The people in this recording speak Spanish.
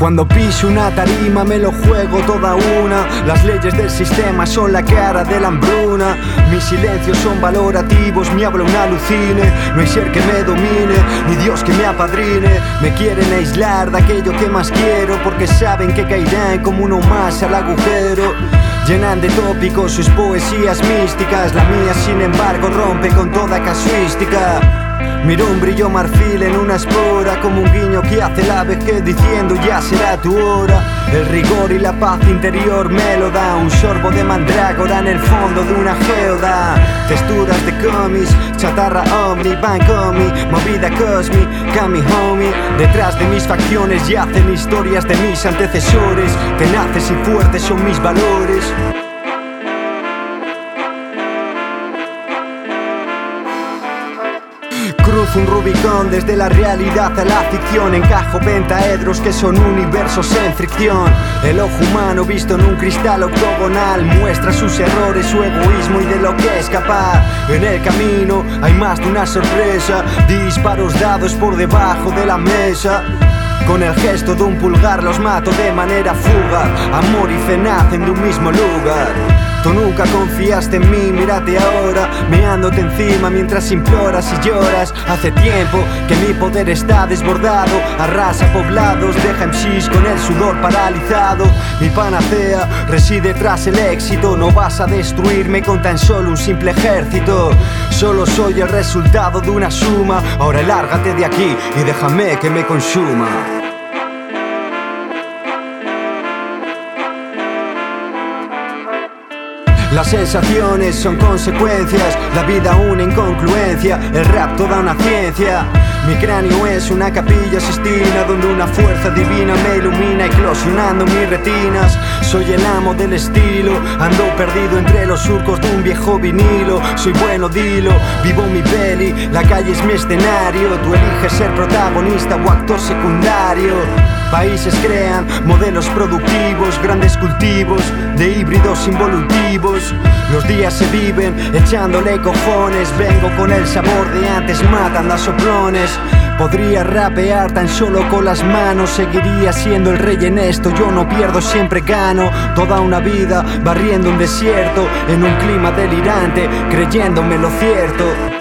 Cuando piso una tarima me lo juego toda una. Las leyes del sistema son la cara de la hambruna. Mis silencios son valorativos, mi habla un alucine. No hay ser que me domine, ni Dios que me apadrine. Me quieren aislar de aquello que más quiero, porque saben que caerán como uno más al agujero. Llenan de tópicos sus poesías místicas. La mía sin embargo rompe con toda casuística. Miro un brillo marfil en una espora, como un guiño que hace la vejez diciendo ya será tu hora. El rigor y la paz interior me lo da un sorbo de mandrágora en el fondo de una geoda. Texturas de cómics, chatarra omni, bancomi, movida cósmica mi homie. Detrás de mis facciones yacen historias de mis antecesores. Tenaces y fuertes son mis valores. Cruzo un Rubicón desde la realidad a la ficción. Encajo pentaedros que son universos en fricción. El ojo humano visto en un cristal octogonal muestra sus errores, su egoísmo y de lo que es capaz. En el camino hay más de una sorpresa. Disparos dados por debajo de la mesa. Con el gesto de un pulgar los mato de manera fugaz. Amor y fe nacen de un mismo lugar. Tú nunca confiaste en mí, mírate ahora, meándote encima mientras imploras y lloras. Hace tiempo que mi poder está desbordado, arrasa poblados, deja MCs con el sudor paralizado. Mi panacea reside tras el éxito, no vas a destruirme con tan solo un simple ejército. Solo soy el resultado de una suma, ahora lárgate de aquí y déjame que me consuma. Las sensaciones son consecuencias, la vida una incongruencia, el rap toda una ciencia. Mi cráneo es una capilla sistina donde una fuerza divina me ilumina eclosionando mis retinas. Soy el amo del estilo, ando perdido entre los surcos de un viejo vinilo. Soy bueno, dilo, vivo mi peli, la calle es mi escenario. Tú eliges ser protagonista o actor secundario. Países crean modelos productivos, grandes cultivos de híbridos involutivos. Los días se viven echándole cojones. Vengo con el sabor de antes matando a soplones. Podría rapear tan solo con las manos, seguiría siendo el rey en esto. Yo no pierdo, siempre gano. Toda una vida barriendo un desierto en un clima delirante, creyéndome lo cierto.